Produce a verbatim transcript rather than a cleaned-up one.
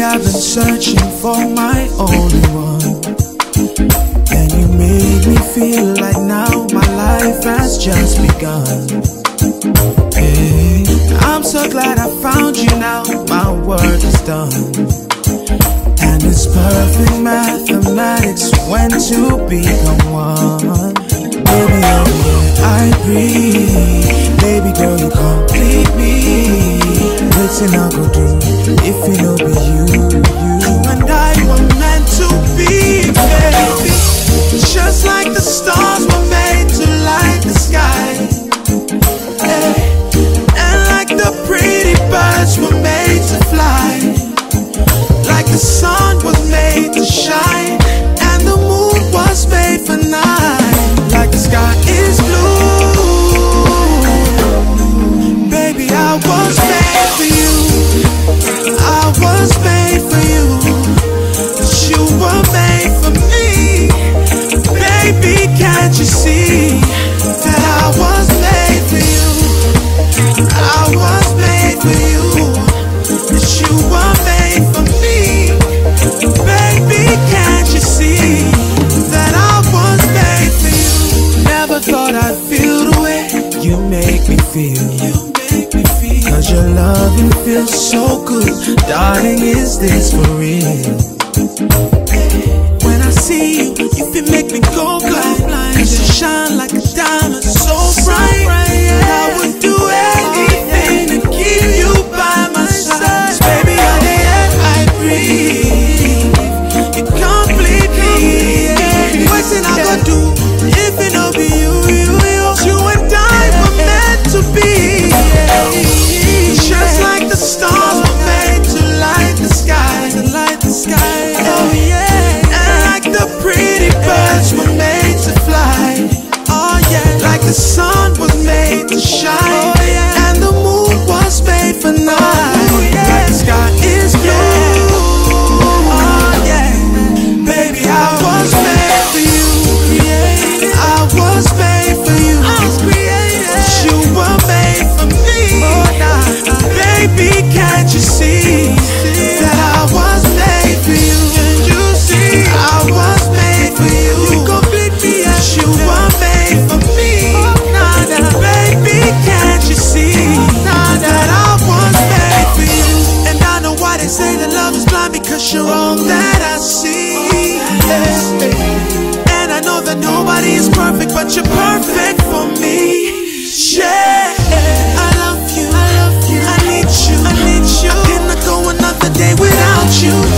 Lately I've been searching for my only one, and you made me feel like now my life has just begun. Hey, I'm so glad I found you now, my work is done. And it's perfect mathematics when two become one. Baby, oh yeah, I breathe. Baby girl, you complete me. Waiting I go do if you know be you, you and I were meant to be, baby. Just like the stars were made to light the sky, hey. And like the pretty birds were made to fly, like the sun was made to shine, and the moon was made for night, like the sky is blue. Baby, I was made for you, I was made for you, but you were made for me. Baby, can't you see that I was made for you, I was made for you, but you were made for me. Baby, can't you see that I was made for you? Never thought I'd feel the way you make me feel. You make me feel. Cause your loving feels so good. Darling, is this for real? When I see you, you feel make me go blind. Cause you shine like a diamond, so bright. I would do anything to keep you by my side. Baby, you're the air I breathe. You complete me. What's it I gonna do if it don't be you, you, you? You and I were meant to be. Just like the stars were made to light the sky, to light the sky. Oh yeah. And like the pretty birds were made to fly. Oh yeah. Like the sun was made to shine. Oh yeah. And the moon was made for night. Oh yeah. Like the sky is blue. Oh yeah. Baby, I was made for you. Created. I was made for you. I was created. But you were made for me. Oh nah. Baby, can't you see that I was made for you? Can't you see I was made for you? You complete me as you were made for me. Nah, nah. Baby, can't you see that I was made for you? And I know why they say that love is blind, because you're all that I see. Yeah. And I know that nobody is perfect, but you're perfect for me. Yeah. I love you. I love you. I need you. I need you. I cannot go another day without you.